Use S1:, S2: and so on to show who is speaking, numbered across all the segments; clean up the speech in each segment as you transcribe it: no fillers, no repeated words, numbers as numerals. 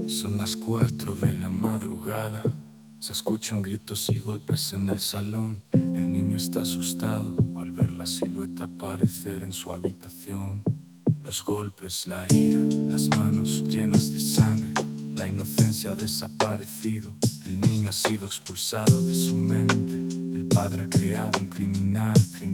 S1: Son las 4 de la madrugada. Se escuchan gritos y golpes en el salón. El niño está asustado al ver la silueta aparecer en su habitación. Los golpes, la ira, las manos llenas de sangre. La inocencia ha desaparecido. El niño ha sido expulsado de su mente. El padre ha creado un criminal.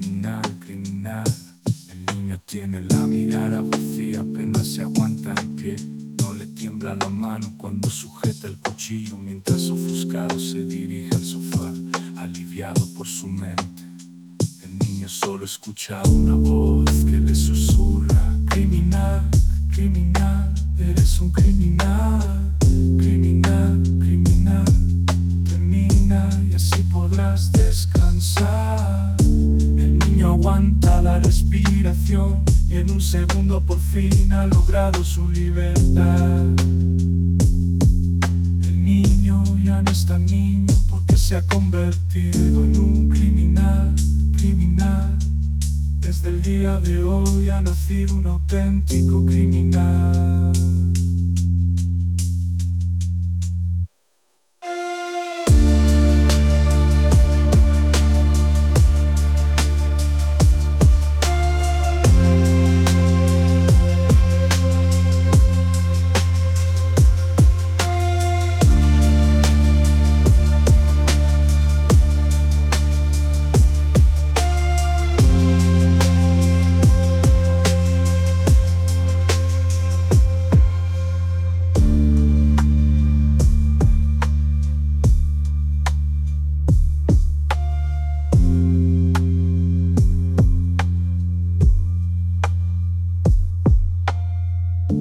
S1: El niño tiene la mirada vacía, apenas se aguanta en pie. No le tiembla la mano cuando sujeta el cuchillo, mientras ofuscado se dirige al sofá, aliviado por su mente. El niño solo escucha una voz que le susurra: criminal, criminal, eres un criminal. Criminal, criminal, termina y así podrás descansar. El niño aguanta la respiración y en un segundo por fin ha logrado su libertad. El niño ya no es tan niño porque se ha convertido en un criminal. Desde el día de hoy ha nacido un auténtico criminal.